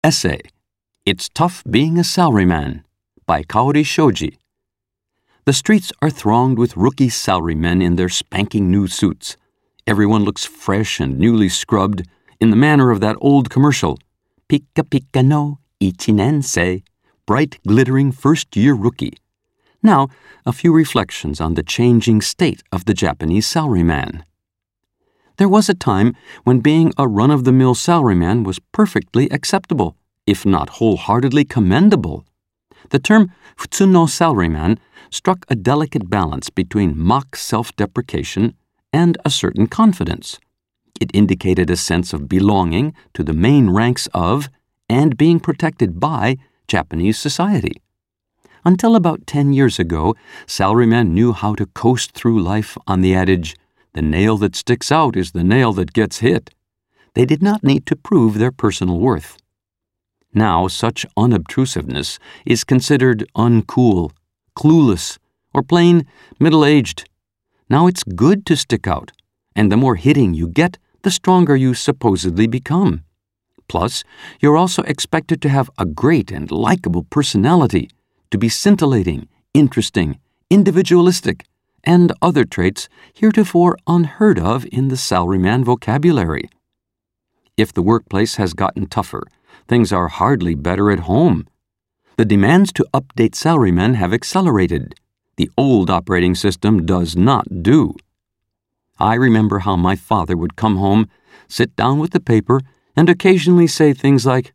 Essay, It's Tough Being a Salaryman, by Kaori Shoji. The streets are thronged with rookie salarymen in their spanking new suits. Everyone looks fresh and newly scrubbed in the manner of that old commercial, Pika Pika no Ichinensei, bright glittering first-year rookie. Now, a few reflections on the changing state of the Japanese salaryman. There was a time when being a run-of-the-mill salaryman was perfectly acceptable, if not wholeheartedly commendable. The term futsuno salaryman struck a delicate balance between mock self-deprecation and a certain confidence. It indicated a sense of belonging to the main ranks of and being protected by Japanese society. Until about 10 years ago, salarymen knew how to coast through life on the adage, "The nail that sticks out is the nail that gets hit." They did not need to prove their personal worth. Now, such unobtrusiveness is considered uncool, clueless, or plain middle-aged. Now it's good to stick out, and the more hitting you get, the stronger you supposedly become. Plus, you're also expected to have a great and likable personality, to be scintillating, interesting, individualistic, and other traits heretofore unheard of in the salaryman vocabulary. If the workplace has gotten tougher, things are hardly better at home. The demands to update salarymen have accelerated. The old operating system does not do. I remember how my father would come home, sit down with the paper, and occasionally say things like,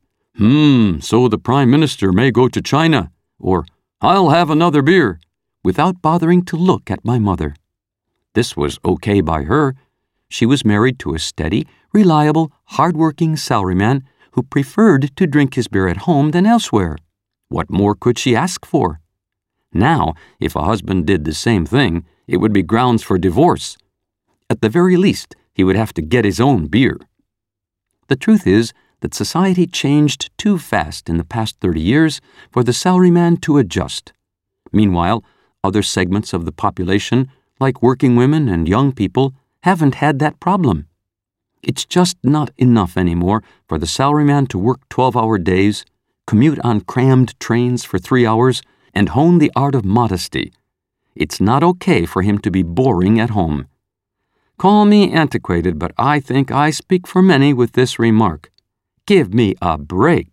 so the Prime Minister may go to China, or "I'll have another beer," without bothering to look at my mother. This was okay by her. She was married to a steady, reliable, hard-working salaryman who preferred to drink his beer at home than elsewhere. What more could she ask for? Now, if a husband did the same thing, it would be grounds for divorce. At the very least, he would have to get his own beer. The truth is that society changed too fast in the past 30 years for the salaryman to adjust. Meanwhile, other segments of the population, like working women and young people, haven't had that problem. It's just not enough anymore for the salaryman to work 12-hour days, commute on crammed trains for 3 hours, and hone the art of modesty. It's not okay for him to be boring at home. Call me antiquated, but I think I speak for many with this remark. Give me a break.